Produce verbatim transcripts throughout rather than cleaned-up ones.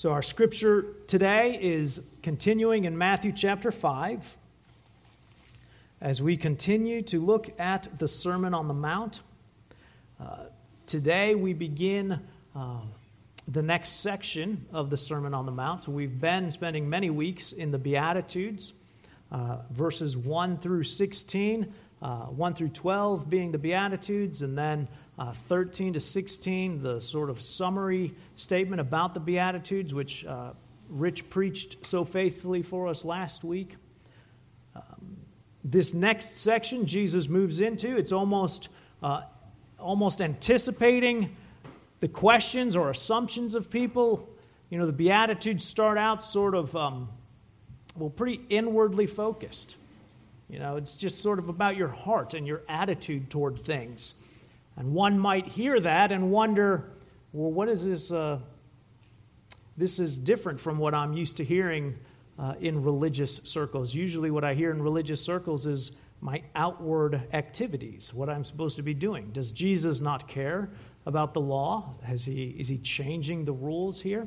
So our scripture today is continuing in Matthew chapter five as we continue to look at the Sermon on the Mount. Uh, today we begin uh, the next section of the Sermon on the Mount. So we've been spending many weeks in the Beatitudes, uh, verses one through sixteen, uh, one through twelve being the Beatitudes, and then Uh, thirteen to sixteen, the sort of summary statement about the Beatitudes, which uh, Rich preached so faithfully for us last week. Um, this next section Jesus moves into, it's almost, uh, almost anticipating the questions or assumptions of people. You know, the Beatitudes start out sort of, um, well, pretty inwardly focused. You know, it's just sort of about your heart and your attitude toward things. And one might hear that and wonder, well, what is this? Uh, this is different from what I'm used to hearing uh, in religious circles. Usually what I hear in religious circles is my outward activities, what I'm supposed to be doing. Does Jesus not care about the law? Has he, is he changing the rules here?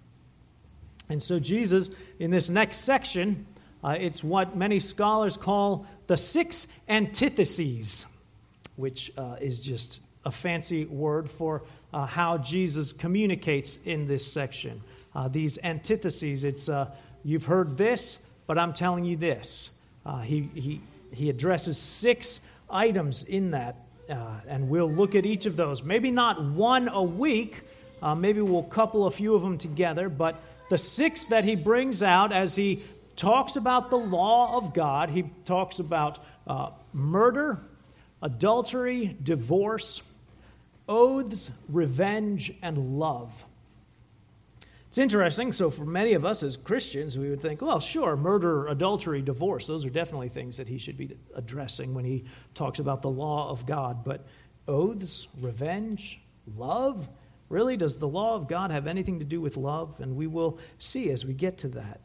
And so Jesus, in this next section, uh, it's what many scholars call the six antitheses, which uh, is just a fancy word for uh, how Jesus communicates in this section. Uh, these antitheses, it's uh, you've heard this, but I'm telling you this. Uh, he, he, he addresses six items in that, uh, and we'll look at each of those. Maybe not one a week, uh, maybe we'll couple a few of them together, but the six that he brings out as he talks about the law of God, he talks about uh, murder, adultery, divorce, oaths, revenge, and love. It's interesting. So for many of us as Christians, we would think, well, sure, murder, adultery, divorce, those are definitely things that he should be addressing when he talks about the law of God. But oaths, revenge, love, really, does the law of God have anything to do with love? And we will see as we get to that.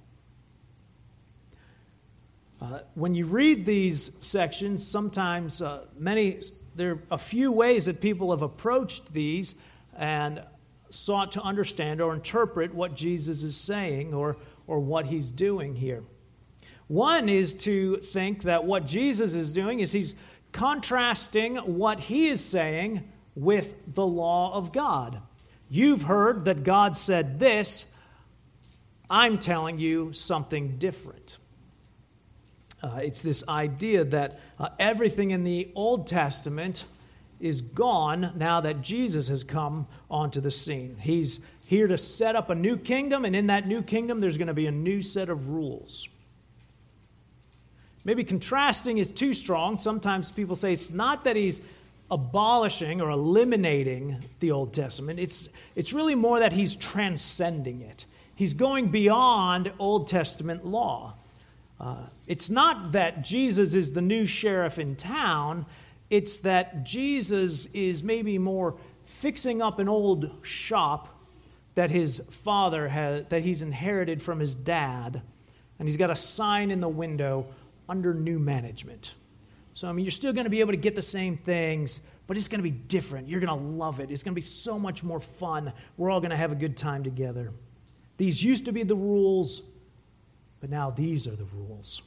Uh, when you read these sections, sometimes uh, many, there are a few ways that people have approached these and sought to understand or interpret what Jesus is saying or, or what he's doing here. One is to think that what Jesus is doing is he's contrasting what he is saying with the law of God. You've heard that God said this. I'm telling you something different. Uh, it's this idea that uh, everything in the Old Testament is gone now that Jesus has come onto the scene. He's here to set up a new kingdom, and in that new kingdom, there's going to be a new set of rules. Maybe contrasting is too strong. Sometimes people say it's not that he's abolishing or eliminating the Old Testament. It's, it's really more that he's transcending it. He's going beyond Old Testament law. Uh, it's not that Jesus is the new sheriff in town. It's that Jesus is maybe more fixing up an old shop that his father has, that he's inherited from his dad, and he's got a sign in the window under new management. So, I mean, you're still going to be able to get the same things, but it's going to be different. You're going to love it. It's going to be so much more fun. We're all going to have a good time together. These used to be the rules, but now these are the rules.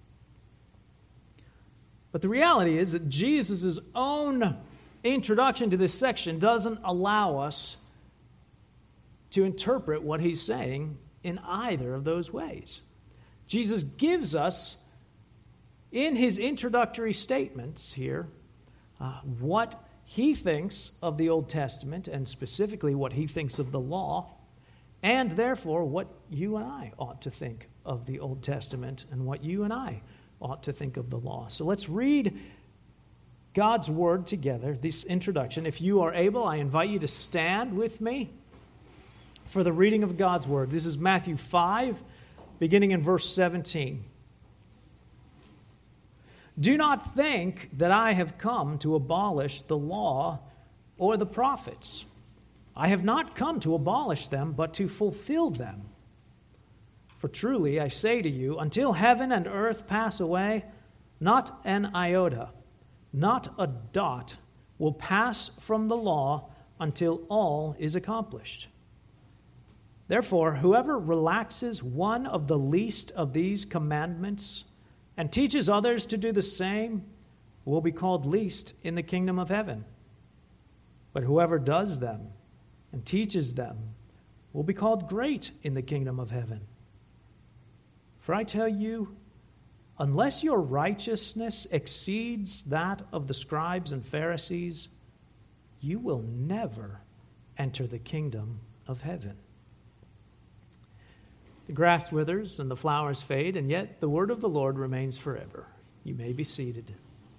But the reality is that Jesus' own introduction to this section doesn't allow us to interpret what he's saying in either of those ways. Jesus gives us, in his introductory statements here, uh, what he thinks of the Old Testament, and specifically what he thinks of the law, and therefore what you and I ought to think of the Old Testament and what you and I ought to think of the law. So let's read God's word together, this introduction. If you are able, I invite you to stand with me for the reading of God's word. This is Matthew five, beginning in verse seventeen. Do not think that I have come to abolish the law or the prophets. I have not come to abolish them, but to fulfill them. For truly I say to you, until heaven and earth pass away, not an iota, not a dot will pass from the law until all is accomplished. Therefore, whoever relaxes one of the least of these commandments and teaches others to do the same will be called least in the kingdom of heaven. But whoever does them and teaches them will be called great in the kingdom of heaven. For I tell you, unless your righteousness exceeds that of the scribes and Pharisees, you will never enter the kingdom of heaven. The grass withers and the flowers fade, and yet the word of the Lord remains forever. You may be seated.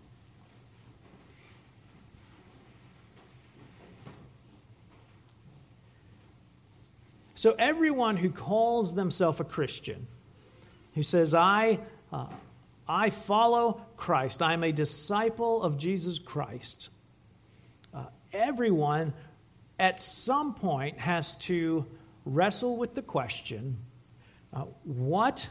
So everyone who calls themselves a Christian, who says, I, uh, I follow Christ, I'm a disciple of Jesus Christ, uh, everyone at some point has to wrestle with the question, uh, what,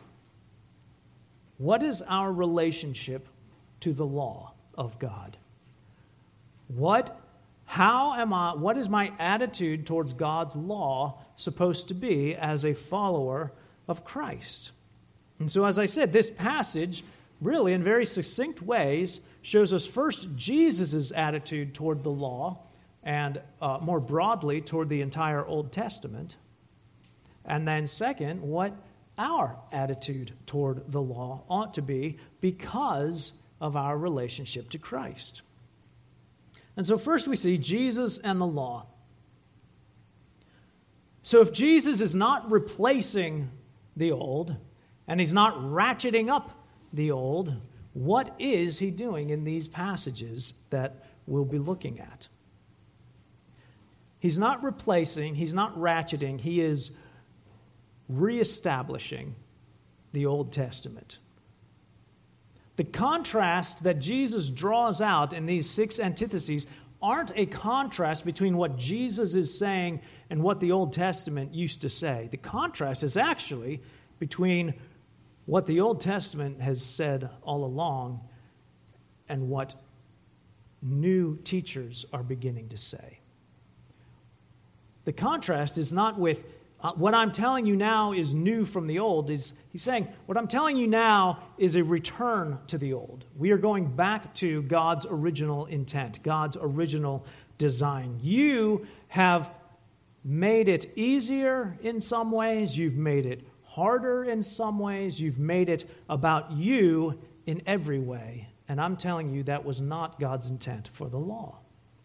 what is our relationship to the law of God? What How am I, what is my attitude towards God's law supposed to be as a follower of Christ? And so, as I said, this passage really, in very succinct ways, shows us first Jesus' attitude toward the law and uh, more broadly toward the entire Old Testament. And then second, what our attitude toward the law ought to be because of our relationship to Christ. And so first we see Jesus and the law. So if Jesus is not replacing the old, and he's not ratcheting up the old, what is he doing in these passages that we'll be looking at? He's not replacing, he's not ratcheting, he is reestablishing the Old Testament. The contrast that Jesus draws out in these six antitheses aren't a contrast between what Jesus is saying and what the Old Testament used to say. The contrast is actually between what the Old Testament has said all along and what new teachers are beginning to say. The contrast is not with Uh, what I'm telling you now is new from the old. Is he's saying, what I'm telling you now is a return to the old. We are going back to God's original intent, God's original design. You have made it easier in some ways. You've made it harder in some ways. You've made it about you in every way. And I'm telling you that was not God's intent for the law.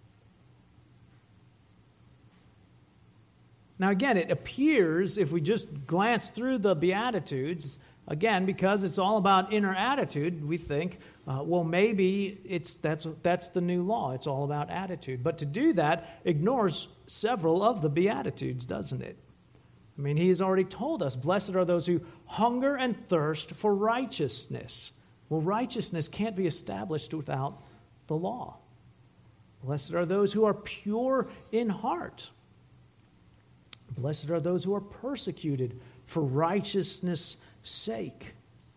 Now, again, it appears, if we just glance through the Beatitudes, again, because it's all about inner attitude, we think, uh, well, maybe it's that's that's the new law. It's all about attitude. But to do that ignores several of the Beatitudes, doesn't it? I mean, he has already told us, blessed are those who hunger and thirst for righteousness. Well, righteousness can't be established without the law. Blessed are those who are pure in heart. Blessed are those who are persecuted for righteousness' sake.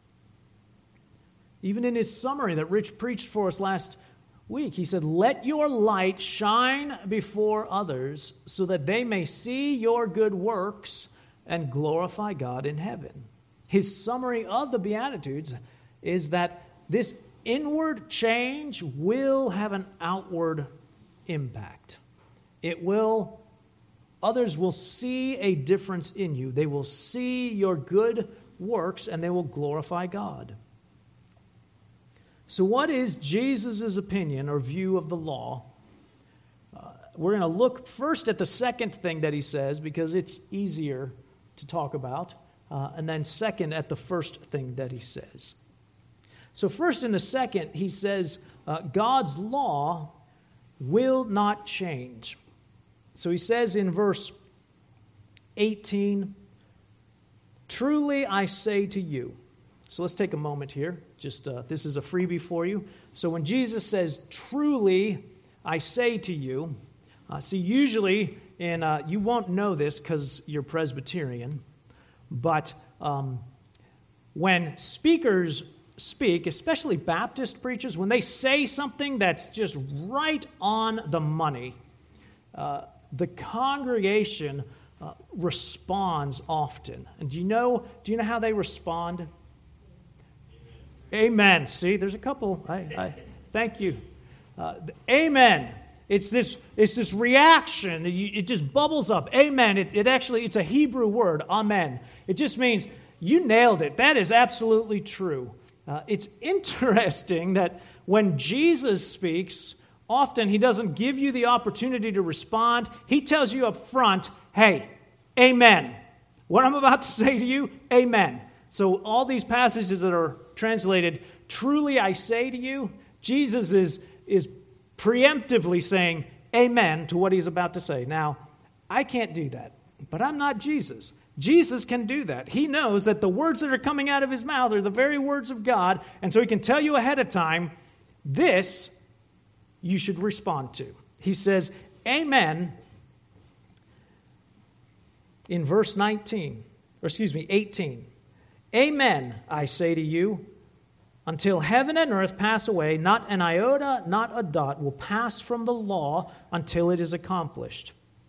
Even in his summary that Rich preached for us last week, he said, let your light shine before others so that they may see your good works and glorify God in heaven. His summary of the Beatitudes is that this inward change will have an outward impact. It will Others will see a difference in you. They will see your good works and they will glorify God. So what is Jesus' opinion or view of the law? Uh, we're going to look first at the second thing that he says because it's easier to talk about. Uh, and then second at the first thing that he says. So first in the second, he says, uh, God's law will not change. So he says in verse eighteen, truly I say to you. So let's take a moment here. Just uh, this is a freebie for you. So when Jesus says, truly I say to you, uh, see usually, and uh, you won't know this because you're Presbyterian, but um, when speakers speak, especially Baptist preachers, when they say something that's just right on the money, uh, the congregation uh, responds often. And do you know, do you know how they respond? Amen. Amen. See, there's a couple. I, I thank you. Uh, amen. It's this, it's this reaction. It just bubbles up. Amen. It, it actually, it's a Hebrew word, amen. It just means, you nailed it. That is absolutely true. Uh, it's interesting that when Jesus speaks, often he doesn't give you the opportunity to respond. He tells you up front, hey, amen. What I'm about to say to you, amen. So all these passages that are translated, truly I say to you, Jesus is, is preemptively saying amen to what he's about to say. Now, I can't do that, but I'm not Jesus. Jesus can do that. He knows that the words that are coming out of his mouth are the very words of God, and so he can tell you ahead of time, this you should respond to. He says, amen, in verse nineteen, or excuse me, eighteen. Amen, I say to you, until heaven and earth pass away, not an iota, not a dot will pass from the law until it is accomplished.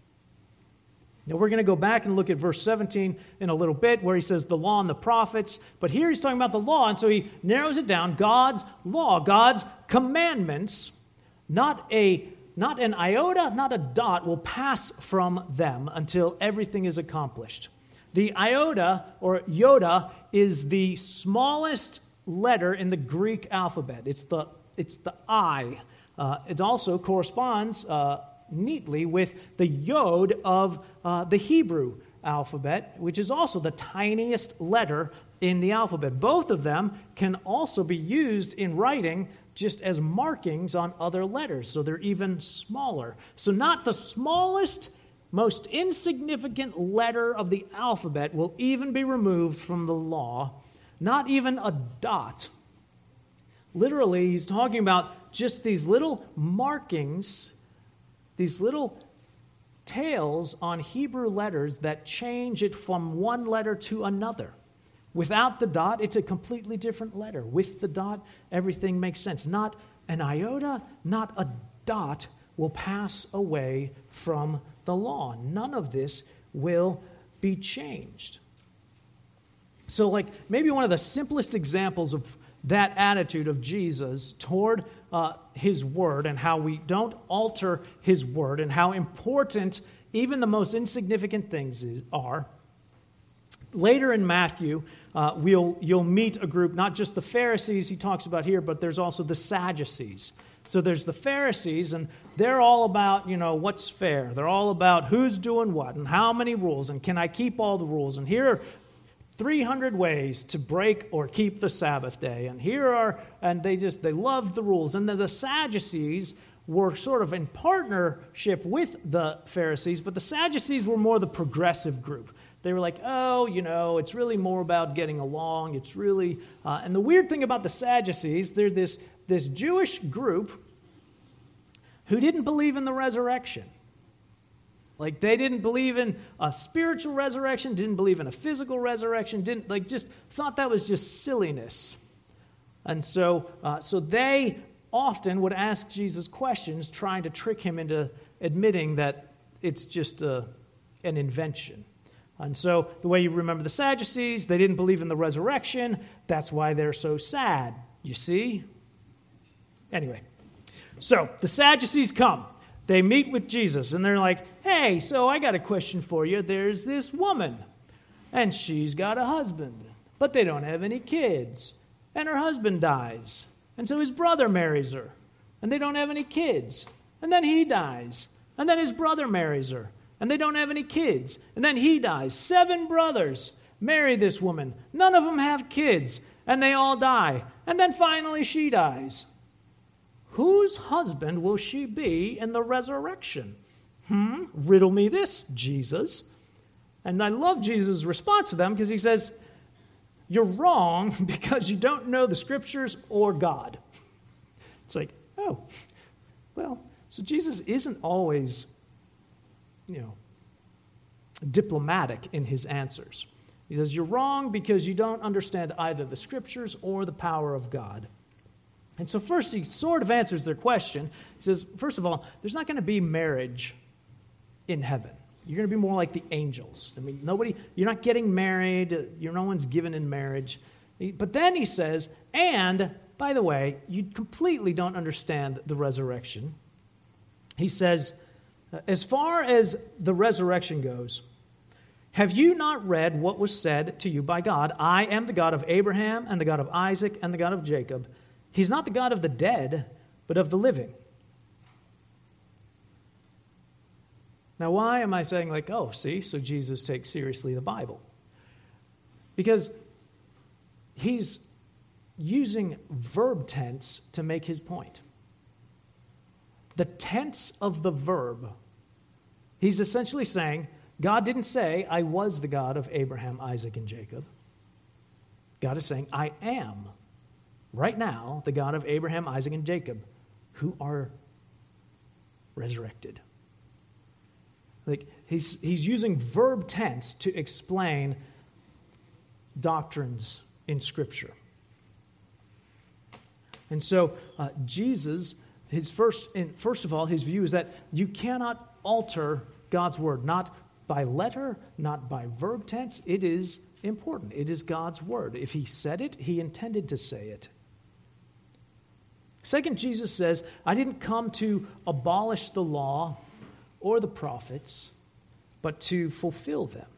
Now we're going to go back and look at verse seventeen in a little bit where he says the law and the prophets. But here he's talking about the law, and so he narrows it down. God's law, God's commandments, not a not an iota, not a dot will pass from them until everything is accomplished. The iota or iota is the smallest letter in the Greek alphabet. It's the it's the I. Uh, it also corresponds uh, neatly with the yod of uh, the Hebrew alphabet, which is also the tiniest letter in the alphabet. Both of them can also be used in writing just as markings on other letters, so they're even smaller. So not the smallest, most insignificant letter of the alphabet will even be removed from the law. Not even a dot. Literally, he's talking about just these little markings, these little tails on Hebrew letters that change it from one letter to another. Without the dot, it's a completely different letter. With the dot, everything makes sense. Not an iota, not a dot will pass away from the law. None of this will be changed. So, like, maybe one of the simplest examples of that attitude of Jesus toward uh, his word and how we don't alter his word and how important even the most insignificant things is, are. Later in Matthew, uh, we'll you'll meet a group, not just the Pharisees he talks about here, but there's also the Sadducees. So there's the Pharisees, and they're all about, you know, what's fair. They're all about who's doing what and how many rules, and can I keep all the rules? And here are three hundred ways to break or keep the Sabbath day. And here are, and they just, they loved the rules. And then the Sadducees were sort of in partnership with the Pharisees, but the Sadducees were more the progressive group. They were like, oh, you know, it's really more about getting along. It's really, uh, and the weird thing about the Sadducees, they're this, this Jewish group who didn't believe in the resurrection. Like, they didn't believe in a spiritual resurrection, didn't believe in a physical resurrection, didn't, like, just thought that was just silliness. And so, uh, so they often would ask Jesus questions, trying to trick him into admitting that it's just a, an invention. And so, the way you remember the Sadducees, they didn't believe in the resurrection. That's why they're so sad. You see? Anyway, so the Sadducees come. They meet with Jesus, and they're like, hey, so I got a question for you. There's this woman, and she's got a husband, but they don't have any kids. And her husband dies, and so his brother marries her, and they don't have any kids. And then he dies, and then his brother marries her, and they don't have any kids. And then he dies. Seven brothers marry this woman. None of them have kids, and they all die. And then finally she dies. Whose husband will she be in the resurrection? Hmm? Riddle me this, Jesus. And I love Jesus' response to them because he says, you're wrong because you don't know the Scriptures or God. It's like, oh, well, so Jesus isn't always, you know, diplomatic in his answers. He says, you're wrong because you don't understand either the Scriptures or the power of God. And so first he sort of answers their question. He says, first of all, there's not going to be marriage in heaven. You're going to be more like the angels. I mean, nobody, you're not getting married. You're, no one's given in marriage. But then he says, and, by the way, you completely don't understand the resurrection. He says, as far as the resurrection goes, have you not read what was said to you by God? I am the God of Abraham and the God of Isaac and the God of Jacob. He's not the God of the dead, but of the living. Now, why am I saying like, oh, see, so Jesus takes seriously the Bible? Because he's using verb tense to make his point. The tense of the verb. He's essentially saying, God didn't say, I was the God of Abraham, Isaac, and Jacob. God is saying, I am, right now, the God of Abraham, Isaac, and Jacob, who are resurrected. Like he's he's using verb tense to explain doctrines in Scripture. And so uh, Jesus, his first, and first of all, his view is that you cannot alter God's word, not by letter, not by verb tense. It is important. It is God's word. If he said it, he intended to say it. Second, Jesus says, I didn't come to abolish the law or the prophets, but to fulfill them.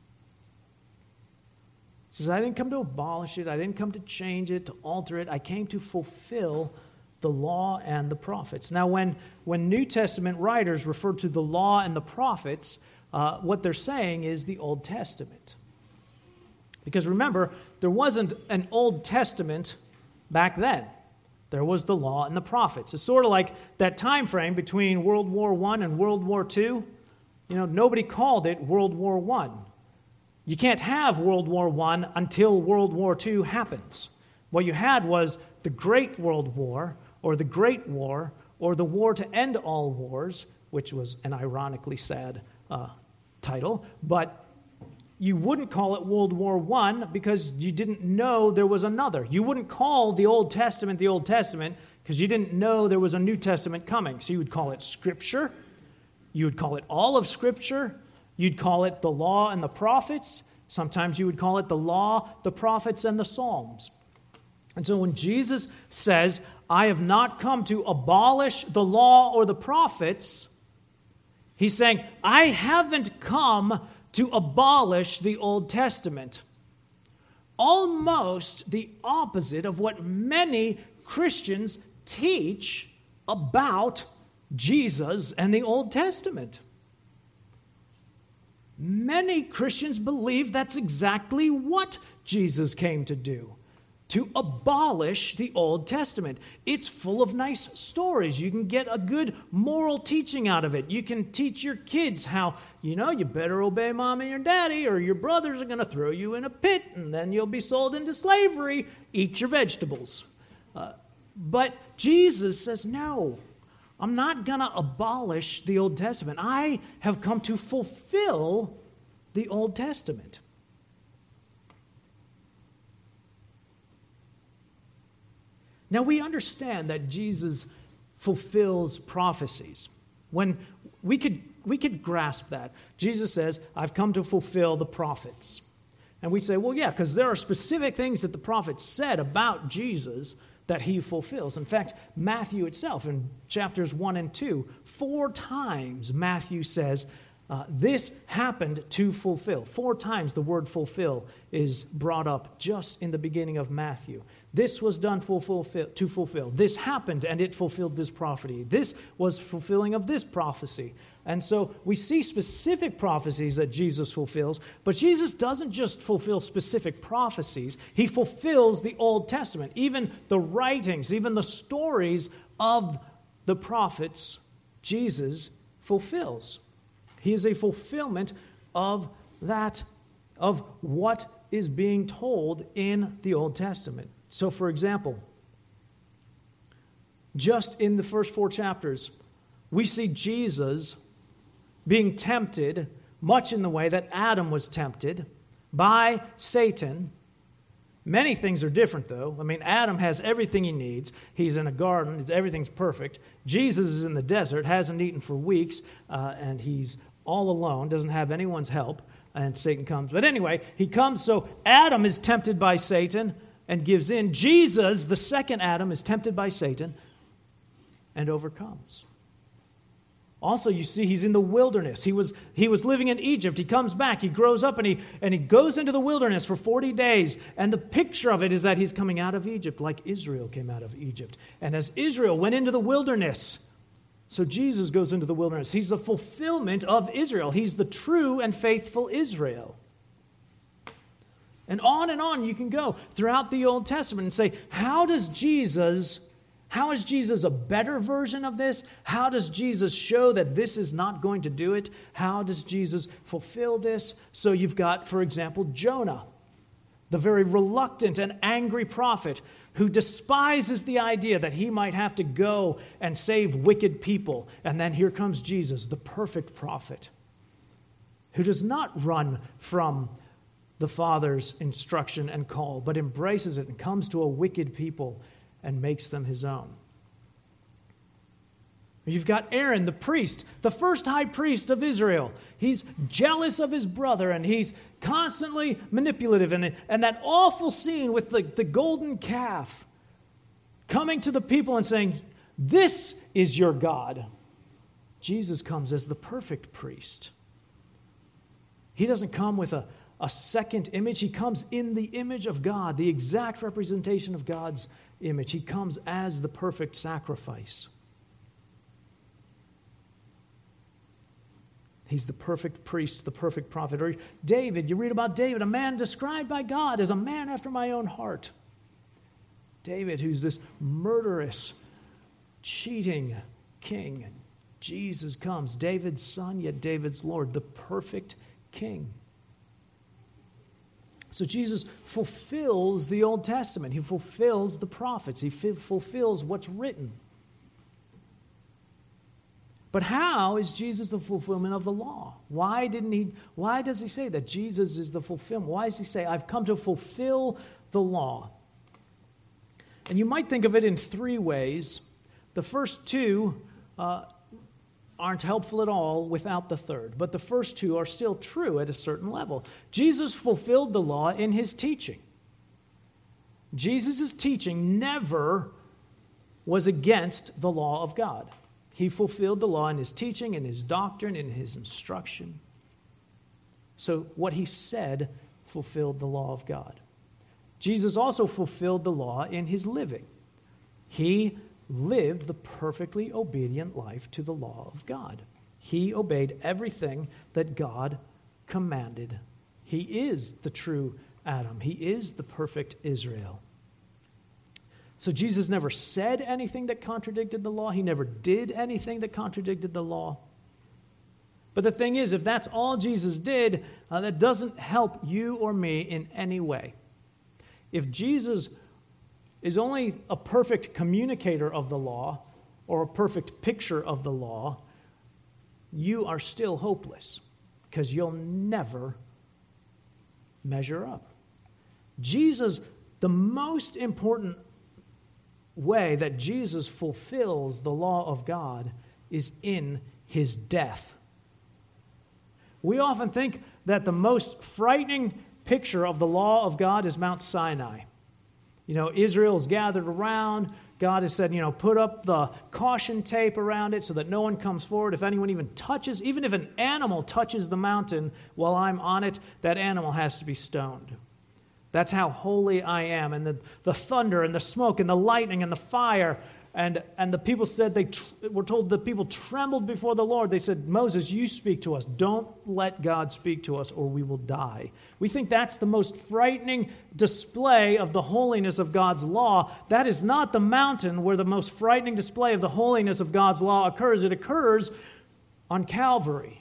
He says, I didn't come to abolish it. I didn't come to change it, to alter it. I came to fulfill the law and the prophets. Now, when, when New Testament writers refer to the law and the prophets, uh, what they're saying is the Old Testament. Because remember, there wasn't an Old Testament back then. There was the law and the prophets. It's sort of like that time frame between World War One and World War Two. You know, nobody called it World War One. You can't have World War One until World War Two happens. What you had was the Great World War, or the Great War, or the War to End All Wars, which was an ironically sad uh, title, but you wouldn't call it World War One because you didn't know there was another. You wouldn't call the Old Testament the Old Testament because you didn't know there was a New Testament coming. So you would call it Scripture. You would call it all of Scripture. You'd call it the law and the prophets. Sometimes you would call it the law, the prophets, and the Psalms. And so when Jesus says, I have not come to abolish the law or the prophets, he's saying, I haven't come to abolish the Old Testament. Almost the opposite of what many Christians teach about Jesus and the Old Testament. Many Christians believe that's exactly what Jesus came to do. To abolish the Old Testament. It's full of nice stories. You can get a good moral teaching out of it. You can teach your kids how, you know, you better obey mom and your daddy or your brothers are going to throw you in a pit and then you'll be sold into slavery. Eat your vegetables. Uh, but Jesus says, no, I'm not going to abolish the Old Testament. I have come to fulfill the Old Testament. Now, we understand that Jesus fulfills prophecies. When we could, we could grasp that. Jesus says, I've come to fulfill the prophets. And we say, well, yeah, because there are specific things that the prophets said about Jesus that he fulfills. In fact, Matthew itself, in chapters one and two, four times Matthew says, uh, this happened to fulfill. Four times the word fulfill is brought up just in the beginning of Matthew. This was done for fulfill, to fulfill. This happened and it fulfilled this prophecy. This was fulfilling of this prophecy. And so we see specific prophecies that Jesus fulfills, but Jesus doesn't just fulfill specific prophecies. He fulfills the Old Testament, even the writings, even the stories of the prophets, Jesus fulfills. He is a fulfillment of that, of what is being told in the Old Testament. So, for example, just in the first four chapters, we see Jesus being tempted much in the way that Adam was tempted by Satan. Many things are different, though. I mean, Adam has everything he needs. He's in a garden. Everything's perfect. Jesus is in the desert, hasn't eaten for weeks, uh, and he's all alone, doesn't have anyone's help, and Satan comes. But anyway, he comes, so Adam is tempted by Satan and gives in. Jesus, the second Adam, is tempted by Satan and overcomes. Also, you see, he's in the wilderness. He was, he was living in Egypt. He comes back. He grows up, and he, and he goes into the wilderness for forty days. And the picture of it is that he's coming out of Egypt like Israel came out of Egypt. And as Israel went into the wilderness, so Jesus goes into the wilderness. He's the fulfillment of Israel. He's the true and faithful Israel. And on and on you can go throughout the Old Testament and say, how does Jesus... How is Jesus a better version of this? How does Jesus show that this is not going to do it? How does Jesus fulfill this? So you've got, for example, Jonah, the very reluctant and angry prophet who despises the idea that he might have to go and save wicked people. And then here comes Jesus, the perfect prophet, who does not run from the Father's instruction and call, but embraces it and comes to a wicked people and makes them his own. You've got Aaron, the priest, the first high priest of Israel. He's jealous of his brother, and he's constantly manipulative. And, and that awful scene with the, the golden calf coming to the people and saying, this is your God. Jesus comes as the perfect priest. He doesn't come with a, a second image. He comes in the image of God, the exact representation of God's image. He comes as the perfect sacrifice. He's the perfect priest, the perfect prophet. Or David, you read about David, a man described by God as a man after my own heart. David, who's this murderous, cheating king. Jesus comes, David's son, yet David's Lord, the perfect king. So Jesus fulfills the Old Testament. He fulfills the prophets. He f- fulfills what's written. But how is Jesus the fulfillment of the law? Why didn't he? Why does he say that Jesus is the fulfillment? Why does he say, I've come to fulfill the law? And you might think of it in three ways. The first two uh, aren't helpful at all without the third. But the first two are still true at a certain level. Jesus fulfilled the law in his teaching. Jesus' teaching never was against the law of God. He fulfilled the law in his teaching, in his doctrine, in his instruction. So what he said fulfilled the law of God. Jesus also fulfilled the law in his living. He lived the perfectly obedient life to the law of God. He obeyed everything that God commanded. He is the true Adam. He is the perfect Israel. So Jesus never said anything that contradicted the law. He never did anything that contradicted the law. But the thing is, if that's all Jesus did, uh, that doesn't help you or me in any way. If Jesus is only a perfect communicator of the law or a perfect picture of the law, you are still hopeless because you'll never measure up. Jesus, the most important way that Jesus fulfills the law of God is in his death. We often think that the most frightening picture of the law of God is Mount Sinai. You know, Israel's gathered around. God has said, you know, put up the caution tape around it so that no one comes forward. If anyone even touches, even if an animal touches the mountain while I'm on it, that animal has to be stoned. That's how holy I am. And the, the thunder and the smoke and the lightning and the fire. And, and the people said, they tr- were told the people trembled before the Lord. They said, Moses, you speak to us. Don't let God speak to us or we will die. We think that's the most frightening display of the holiness of God's law. That is not the mountain where the most frightening display of the holiness of God's law occurs. It occurs on Calvary.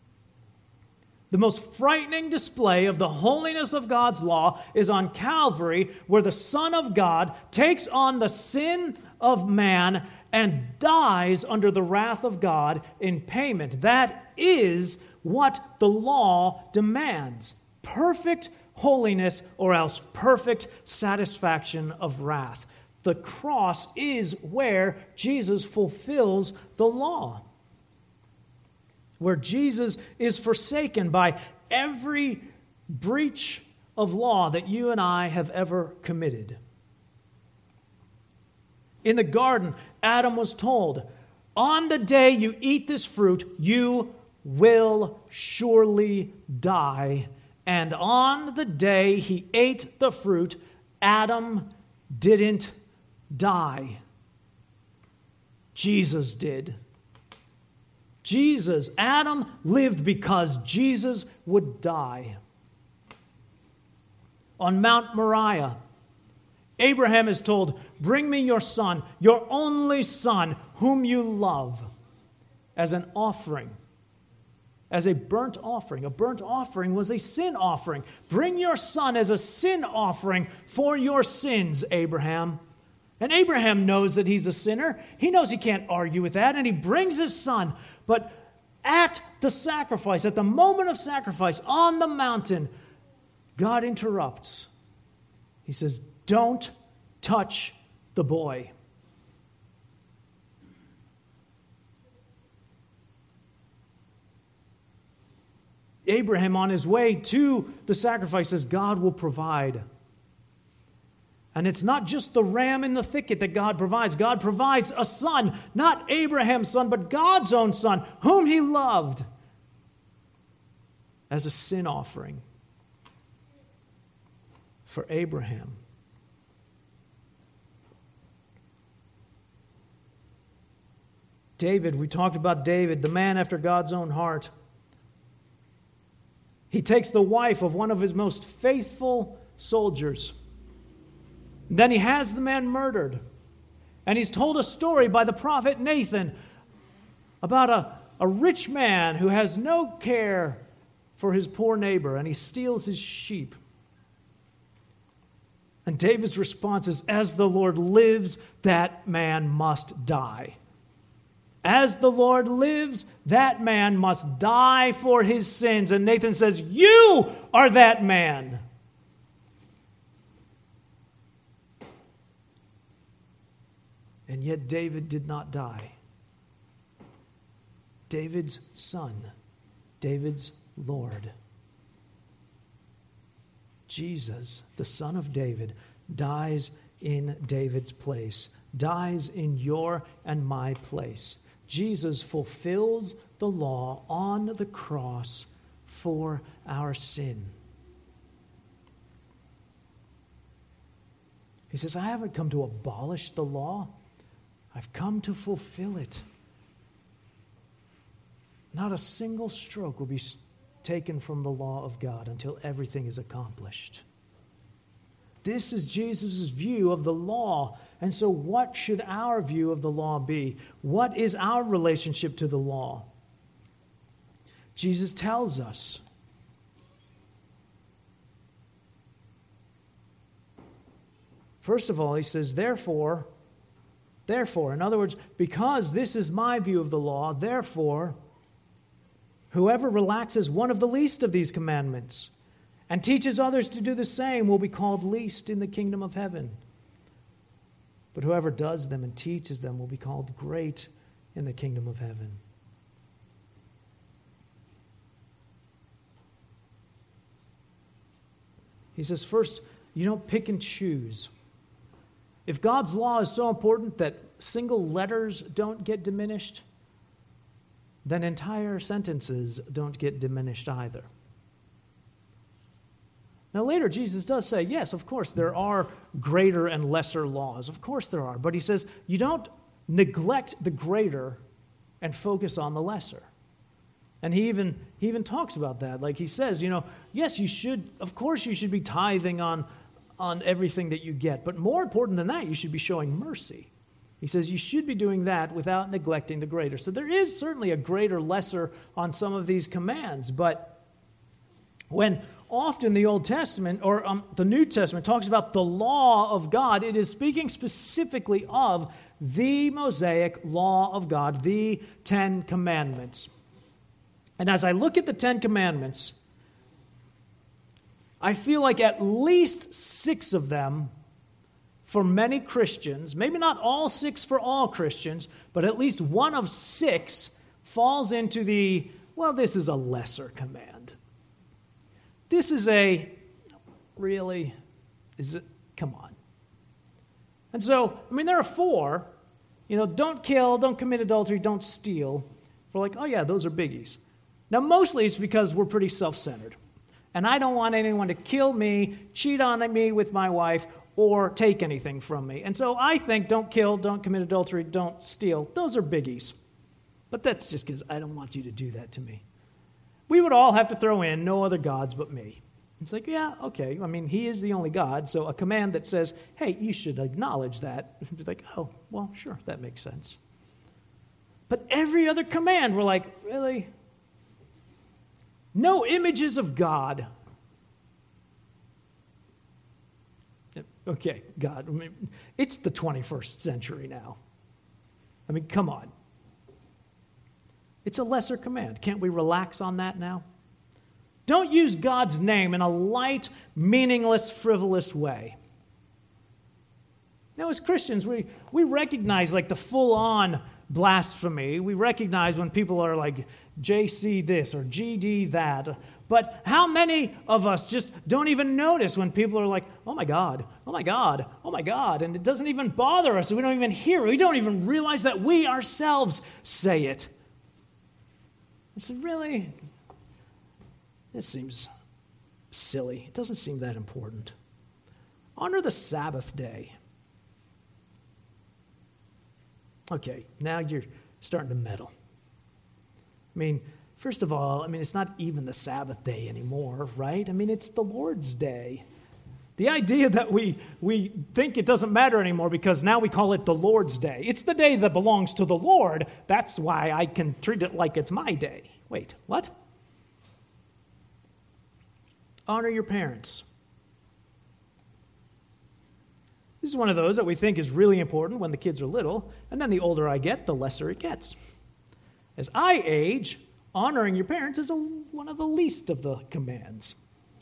The most frightening display of the holiness of God's law is on Calvary, where the Son of God takes on the sin of man and dies under the wrath of God in payment. That is what the law demands. Perfect holiness or else perfect satisfaction of wrath. The cross is where Jesus fulfills the law. where Jesus is forsaken by every breach of law that you and I have ever committed. In the garden, Adam was told, on the day you eat this fruit, you will surely die. And on the day he ate the fruit, Adam didn't die. Jesus did. Jesus, Adam lived because Jesus would die. On Mount Moriah, Abraham is told, bring me your son, your only son, whom you love, as an offering, as a burnt offering. A burnt offering was a sin offering. Bring your son as a sin offering for your sins, Abraham. And Abraham knows that he's a sinner. He knows he can't argue with that, and he brings his son. But at the sacrifice, at the moment of sacrifice on the mountain, God interrupts. He says, don't touch the boy. Abraham, on his way to the sacrifice, says, God will provide. And it's not just the ram in the thicket that God provides. God provides a son, not Abraham's son, but God's own son, whom he loved, as a sin offering for Abraham. David, we talked about David, the man after God's own heart. He takes the wife of one of his most faithful soldiers. Then he has the man murdered. And he's told a story by the prophet Nathan about a, a rich man who has no care for his poor neighbor, and he steals his sheep. And David's response is, as the Lord lives, that man must die. As the Lord lives, that man must die for his sins. And Nathan says, you are that man. And yet David did not die. David's son, David's Lord, Jesus, the Son of David, dies in David's place, dies in your and my place. Jesus fulfills the law on the cross for our sin. He says, I haven't come to abolish the law. I've come to fulfill it. Not a single stroke will be taken from the law of God until everything is accomplished. This is Jesus' view of the law. And so what should our view of the law be? What is our relationship to the law? Jesus tells us. First of all, he says, therefore, therefore, in other words, because this is my view of the law, therefore, whoever relaxes one of the least of these commandments and teaches others to do the same will be called least in the kingdom of heaven. But whoever does them and teaches them will be called great in the kingdom of heaven. He says, first, you don't pick and choose. If God's law is so important that single letters don't get diminished, then entire sentences don't get diminished either. Now later, Jesus does say, yes, of course, there are greater and lesser laws. Of course there are. But he says, you don't neglect the greater and focus on the lesser. And he even, he even talks about that. Like he says, you know, yes, you should, of course you should be tithing on, on everything that you get. But more important than that, you should be showing mercy. He says you should be doing that without neglecting the greater. So there is certainly a greater, lesser on some of these commands. But when often the Old Testament or um, the New Testament talks about the law of God, it is speaking specifically of the Mosaic law of God, the Ten Commandments. And as I look at the Ten Commandments, I feel like at least six of them, for many Christians, maybe not all six for all Christians, but at least one of six falls into the well, this is a lesser command. This is a, really, is it, come on. And so, I mean, there are four, you know, don't kill, don't commit adultery, don't steal. We're like, oh yeah, those are biggies. Now, mostly it's because we're pretty self-centered. And I don't want anyone to kill me, cheat on me with my wife, or take anything from me. And so I think don't kill, don't commit adultery, don't steal. Those are biggies. But that's just because I don't want you to do that to me. We would all have to throw in no other gods but me. It's like, yeah, okay. I mean, he is the only God. So a command that says, hey, you should acknowledge that. It's like, oh, well, sure, that makes sense. But every other command, we're like, really? No images of God. Okay, God. I mean, it's the twenty-first century now. I mean, come on. It's a lesser command. Can't we relax on that now? Don't use God's name in a light, meaningless, frivolous way. Now, as Christians, we, we recognize like the full-on blasphemy. We recognize when people are like J C this or G D that. But how many of us just don't even notice when people are like, oh my God, oh my God, oh my God, and it doesn't even bother us. We don't even hear it. We don't even realize that we ourselves say it. It's really, this seems silly. It doesn't seem that important. Honor the Sabbath day. Okay, now you're starting to meddle. I mean, first of all, I mean, it's not even the Sabbath day anymore, right? I mean, it's the Lord's day. The idea that we, we think it doesn't matter anymore because now we call it the Lord's day. It's the day that belongs to the Lord. That's why I can treat it like it's my day. Wait, what? Honor your parents. This is one of those that we think is really important when the kids are little, and then the older I get, the lesser it gets. As I age, honoring your parents is a, one of the least of the commands.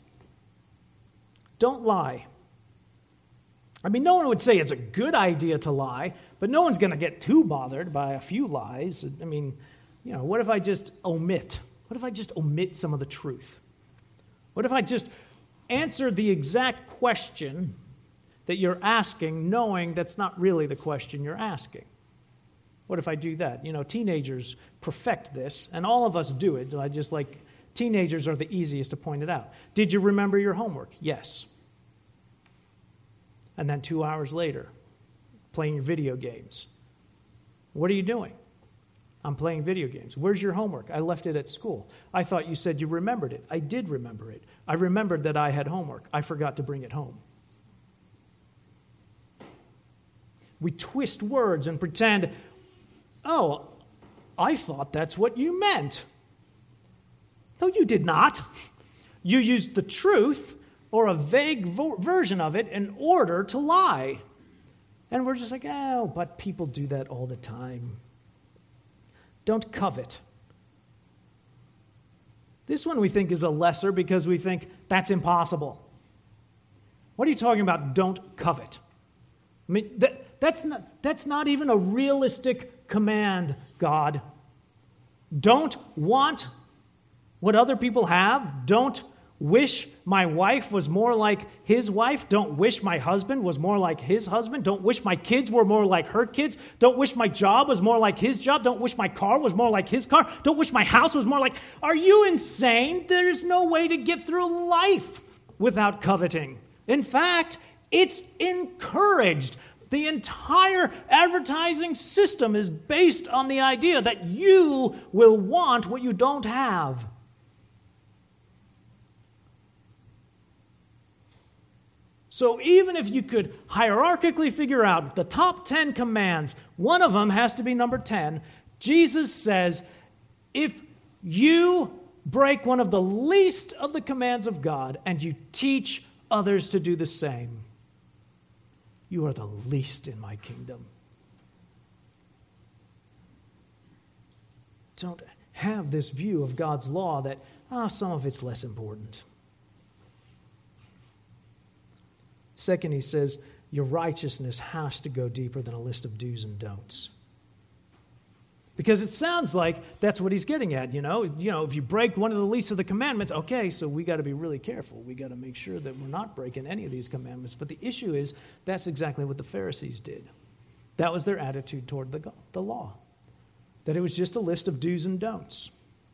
Don't lie. I mean, no one would say it's a good idea to lie, but no one's going to get too bothered by a few lies. I mean, you know, what if I just omit? What if I just omit some of the truth? What if I just answer the exact question that you're asking, knowing that's not really the question you're asking? What if I do that? You know, teenagers perfect this, and all of us do it. I just like, teenagers are the easiest to point it out. Did you remember your homework? Yes. And then two hours later, playing your video games. What are you doing? I'm playing video games. Where's your homework? I left it at school. I thought you said you remembered it. I did remember it. I remembered that I had homework. I forgot to bring it home. We twist words and pretend, oh, I thought that's what you meant. No, you did not. You used the truth or a vague vo- version of it in order to lie. And we're just like, oh, but people do that all the time. Don't covet. This one we think is a lesser because we think that's impossible. What are you talking about, don't covet? I mean, that, that's not, that's not even a realistic command, God. Don't want what other people have. Don't wish my wife was more like his wife. Don't wish my husband was more like his husband. Don't wish my kids were more like her kids. Don't wish my job was more like his job. Don't wish my car was more like his car. Don't wish my house was more like... Are you insane? There's no way to get through life without coveting. In fact, it's encouraged. The entire advertising system is based on the idea that you will want what you don't have. So even if you could hierarchically figure out the top ten commands, one of them has to be number ten. Jesus says, if you break one of the least of the commands of God and you teach others to do the same, you are the least in my kingdom. Don't have this view of God's law that, ah, oh, some of it's less important. Second, he says, your righteousness has to go deeper than a list of do's and don'ts. Because it sounds like that's what he's getting at, you know. You know, if you break one of the least of the commandments, okay, so we got to be really careful. We got to make sure that we're not breaking any of these commandments. But the issue is that's exactly what the Pharisees did. That was their attitude toward the, the law, that it was just a list of do's and don'ts.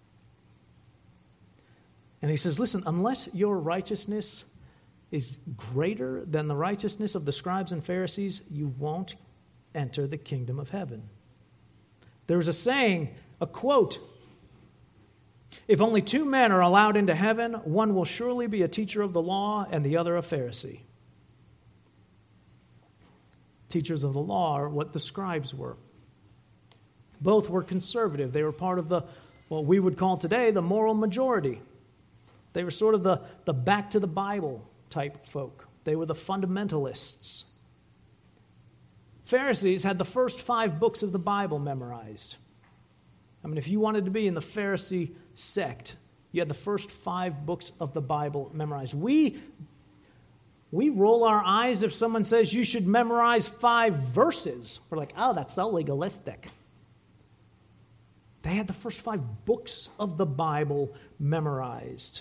And he says, listen, unless your righteousness is greater than the righteousness of the scribes and Pharisees, you won't enter the kingdom of heaven. There's a saying, a quote, if only two men are allowed into heaven, one will surely be a teacher of the law and the other a Pharisee. Teachers of the law are what the scribes were. Both were conservative. They were part of the, what we would call today, the moral majority. They were sort of the, the back to the Bible type folk. They were the fundamentalists. Pharisees had the first five books of the Bible memorized. I mean, if you wanted to be in the Pharisee sect, you had the first five books of the Bible memorized. We, we roll our eyes if someone says you should memorize five verses. We're like, oh, that's so legalistic. They had the first five books of the Bible memorized.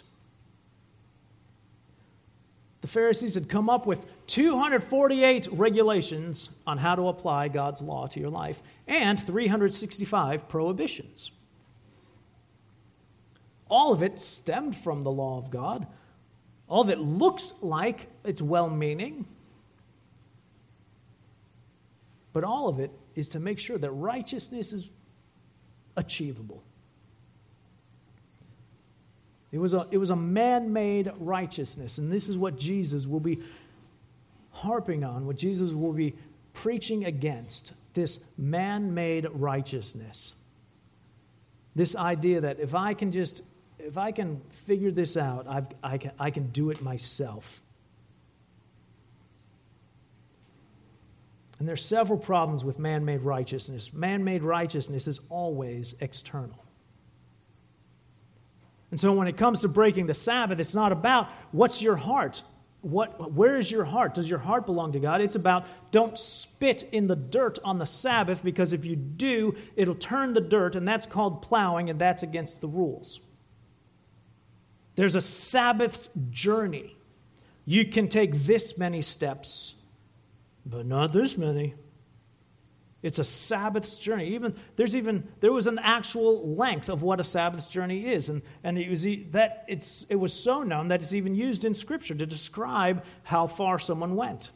The Pharisees had come up with two hundred forty-eight regulations on how to apply God's law to your life and three hundred sixty-five prohibitions. All of it stemmed from the law of God. All of it looks like it's well-meaning. But all of it is to make sure that righteousness is achievable. It was a, it was a man-made righteousness, and this is what Jesus will be harping on, what Jesus will be preaching against, this man-made righteousness. This idea that if I can just, if I can figure this out, I've, I can, I can do it myself. And there's several problems with man-made righteousness. Man-made righteousness is always external. And so when it comes to breaking the Sabbath, it's not about what's your heart. What, where is your heart? Does your heart belong to God? It's about don't spit in the dirt on the Sabbath, because if you do, it'll turn the dirt, and that's called plowing, and that's against the rules. There's a Sabbath's journey. You can take this many steps, but not this many. It's a Sabbath's journey. Even there's even there was an actual length of what a Sabbath's journey is, and and it was that it's it was so known that it's even used in Scripture to describe how far someone went.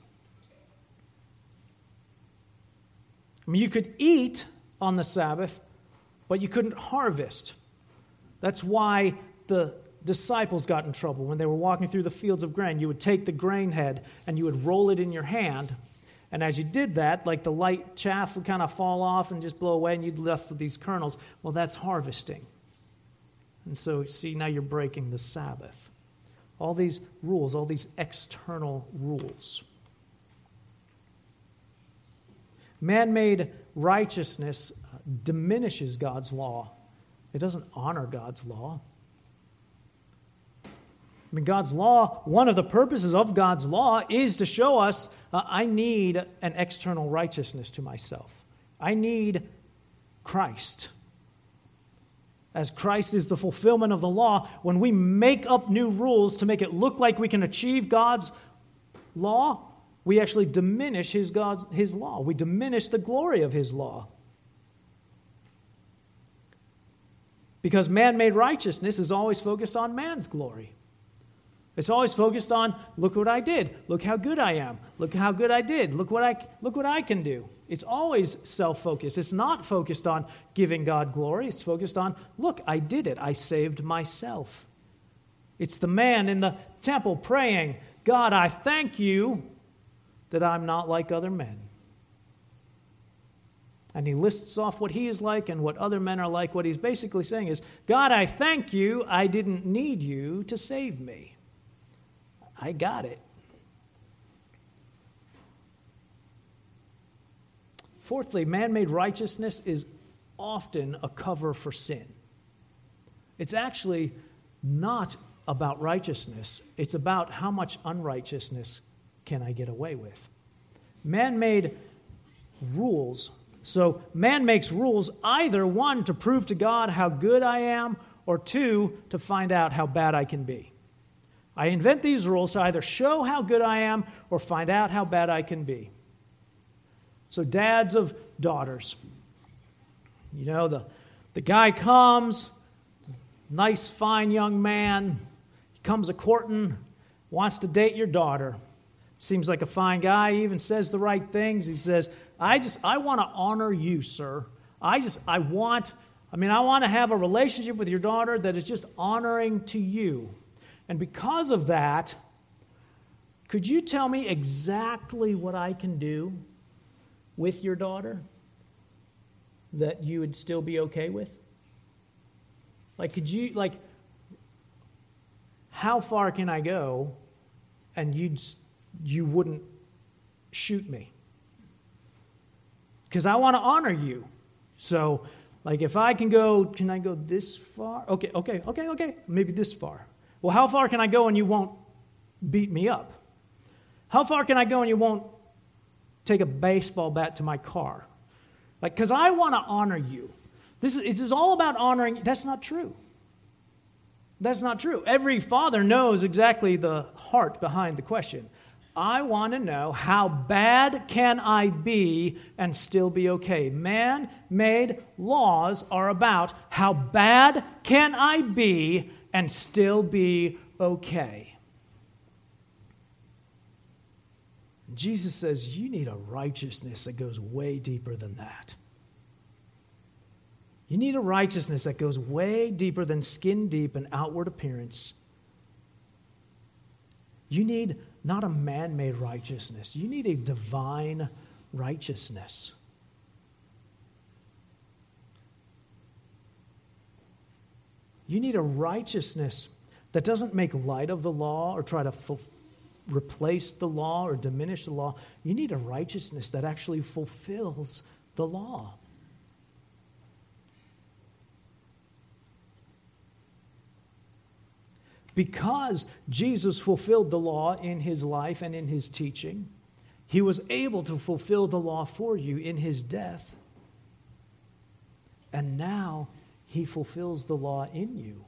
I mean, you could eat on the Sabbath, but you couldn't harvest. That's why the disciples got in trouble when they were walking through the fields of grain. You would take the grain head and you would roll it in your hand. And as you did that, like the light chaff would kind of fall off and just blow away, and you'd left with these kernels. Well, that's harvesting. And so, see, now you're breaking the Sabbath. All these rules, all these external rules. Man-made righteousness diminishes God's law. It doesn't honor God's law. I mean, God's law, one of the purposes of God's law is to show us uh, I need an external righteousness to myself. I need Christ. As Christ is the fulfillment of the law, when we make up new rules to make it look like we can achieve God's law, we actually diminish his, God's, his law. We diminish the glory of his law. Because man-made righteousness is always focused on man's glory. It's always focused on, look what I did. Look how good I am. Look how good I did. Look what I, look what I can do. It's always self-focused. It's not focused on giving God glory. It's focused on, look, I did it. I saved myself. It's the man in the temple praying, God, I thank you that I'm not like other men. And he lists off what he is like and what other men are like. What he's basically saying is, God, I thank you. I didn't need you to save me. I got it. Fourthly, man-made righteousness is often a cover for sin. It's actually not about righteousness. It's about how much unrighteousness can I get away with. Man-made rules So man makes rules either, one, to prove to God how good I am, or two, to find out how bad I can be. I invent these rules to either show how good I am or find out how bad I can be. So dads of daughters, you know, the, the guy comes, nice, fine young man, he comes a-courting, wants to date your daughter. Seems like a fine guy. He even says the right things. He says, I just, I want to honor you, sir. I just, I want, I mean, I want to have a relationship with your daughter that is just honoring to you. And because of that, could you tell me exactly what I can do with your daughter that you would still be okay with? Like, could you, like, how far can I go and you'd, you wouldn't shoot me? Because I want to honor you. So, like, if I can go, can I go this far? Okay, okay, okay, okay, maybe this far. Well, how far can I go and you won't beat me up? How far can I go and you won't take a baseball bat to my car? Like, because I want to honor you. This is, it is all about honoring. That's not true. That's not true. Every father knows exactly the heart behind the question. I want to know, how bad can I be and still be okay? Man-made laws are about how bad can I be and still be okay. Jesus says you need a righteousness that goes way deeper than that. You need a righteousness that goes way deeper than skin deep and outward appearance. You need not a man-made righteousness. You need a divine righteousness. You need a righteousness that doesn't make light of the law or try to ful- replace the law or diminish the law. You need a righteousness that actually fulfills the law. Because Jesus fulfilled the law in his life and in his teaching, he was able to fulfill the law for you in his death. And now he fulfills the law in you.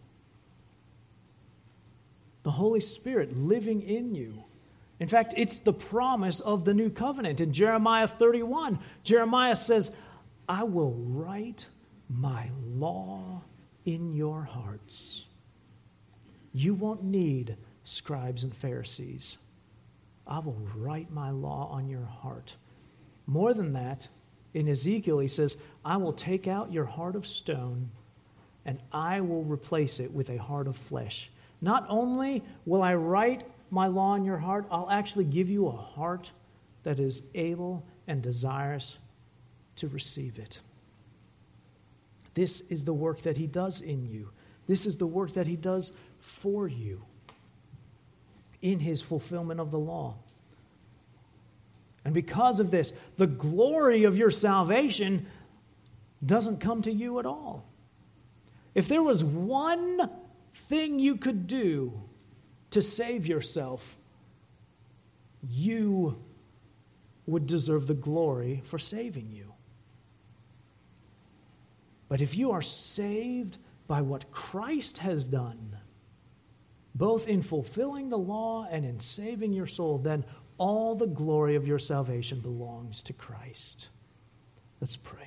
The Holy Spirit living in you. In fact, it's the promise of the new covenant. In Jeremiah thirty-one, Jeremiah says, I will write my law in your hearts. You won't need scribes and Pharisees. I will write my law on your heart. More than that, in Ezekiel, he says, I will take out your heart of stone and I will replace it with a heart of flesh. Not only will I write my law in your heart, I'll actually give you a heart that is able and desirous to receive it. This is the work that he does in you. This is the work that he does for you in his fulfillment of the law. And because of this, the glory of your salvation doesn't come to you at all. If there was one thing you could do to save yourself, you would deserve the glory for saving you. But if you are saved by what Christ has done, both in fulfilling the law and in saving your soul, then all the glory of your salvation belongs to Christ. Let's pray.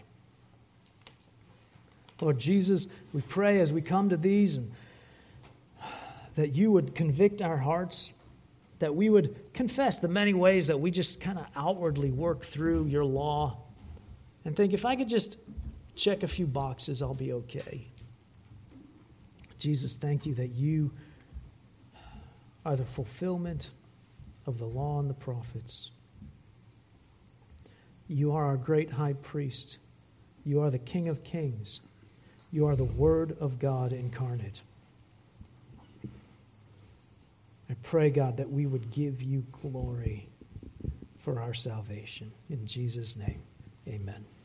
Lord Jesus, we pray as we come to these and that you would convict our hearts, that we would confess the many ways that we just kind of outwardly work through your law and think, if I could just check a few boxes, I'll be okay. Jesus, thank you that you are the fulfillment of the law and the prophets. You are our great high priest. You are the King of kings. You are the Word of God incarnate. I pray, God, that we would give you glory for our salvation. In Jesus' name, amen.